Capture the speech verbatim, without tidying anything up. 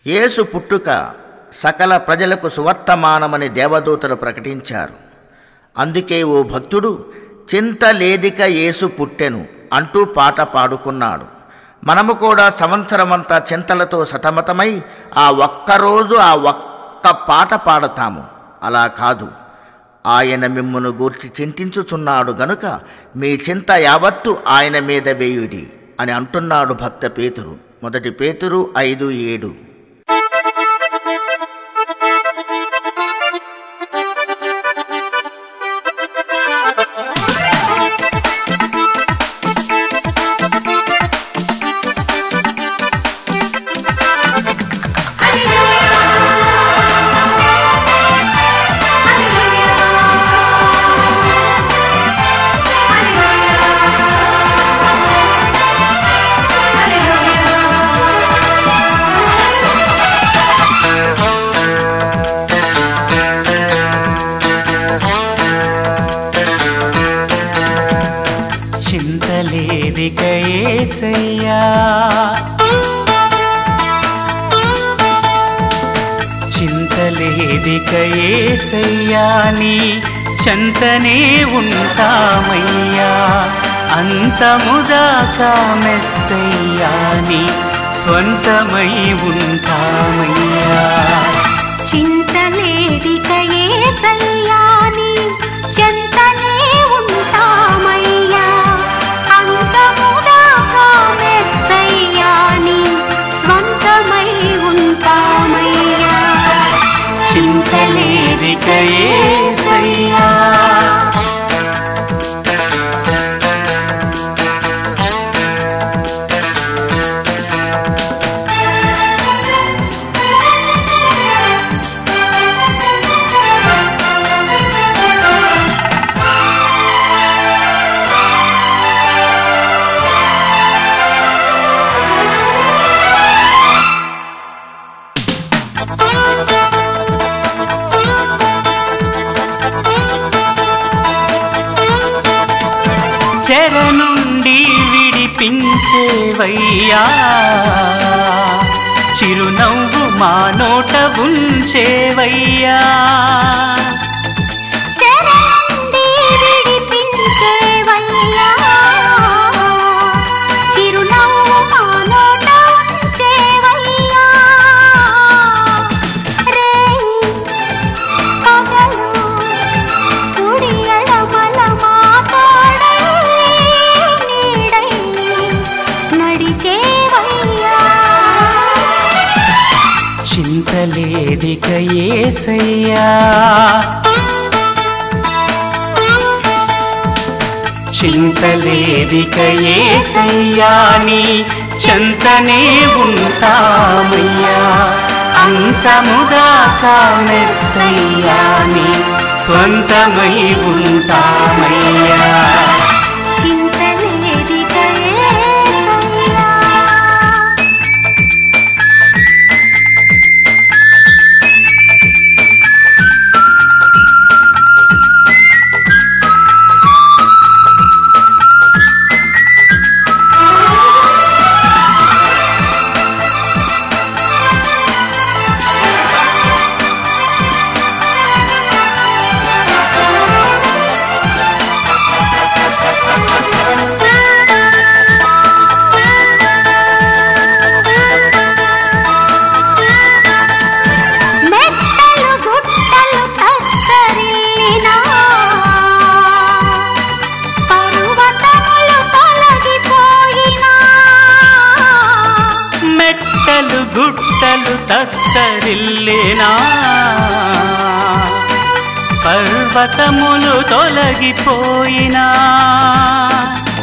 యేసు పుట్టుక సకల ప్రజలకు సువర్తమానమని దేవదూతలు ప్రకటించారు. అందుకే ఓ భక్తుడు చింత లేదిక యేసు పుట్టెను అంటూ పాట పాడుకున్నాడు. మనము కూడా సంవత్సరమంతా చింతలతో సతమతమై ఆ ఒక్కరోజు ఆ ఒక్క పాట పాడతాము. అలా కాదు, ఆయన మిమ్మును గూర్చి చింతించుచున్నాడు గనుక మీ చింత యావత్తు ఆయన మీద వేయుడి అని అంటున్నాడు భక్త పేతురు. మొదటి పేతురు ఐదు ఏడు. చింతలేదిక యేసయ్యా, చింతలేదిక యేసయ్యా, నీ చెంతనే ఉంటామయ్యా. అంతముదాకా మెస్సయ్యా, నీ స్వంతమై ఉంటామయ్యా. చింతలేదిక యేసయ్యా, నీ చెంతనే ఉంటామయ్యా. అంతముదాకా మెస్సయ్యా, నీ స్వంతమై ఉంటామయ్యా. చింతలేదిక యేసయ్యా. చెర నుండి విడిపించేవయ్యా, చిరునవ్వు మా నోట ఉంచేవయ్యా. చెర నుండి విడిపించేవయ్యా, చిరునవ్వు మా నోట ఉంచేవయ్యా. రేయి పగలు కుడి ఎడమల మా తోడై నీడై నడిచేవయ్యా. చింతలేదిక యేసయ్యా, చింతలేదిక యేసయ్యా, నీ చెంతనే ఉంటామయ్యా. అంతముదాకా మెస్సయ్యా, నీ స్వంతమై ఉంటామయ్యా. చింతలేదిక యేసయ్యా. మెట్టలు గుట్టలు కత్తరిల్లినా, పర్వతములు తొలగిపోయినా. మెట్టలు గుట్టలు తత్తరిల్లేనా, పర్వతములు తొలగిపోయినా.